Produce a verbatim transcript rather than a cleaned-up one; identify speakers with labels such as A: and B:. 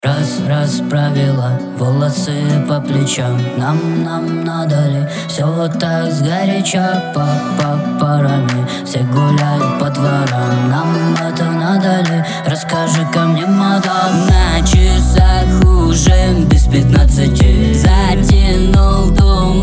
A: Раз расправила волосы по плечам. Нам, нам надо ли все вот так сгоряча? По, по парами все гуляют по дворам. Нам это надо ли? Расскажи-ка мне, мадам. На часах уже без пятнадцати. Затянул, думаю,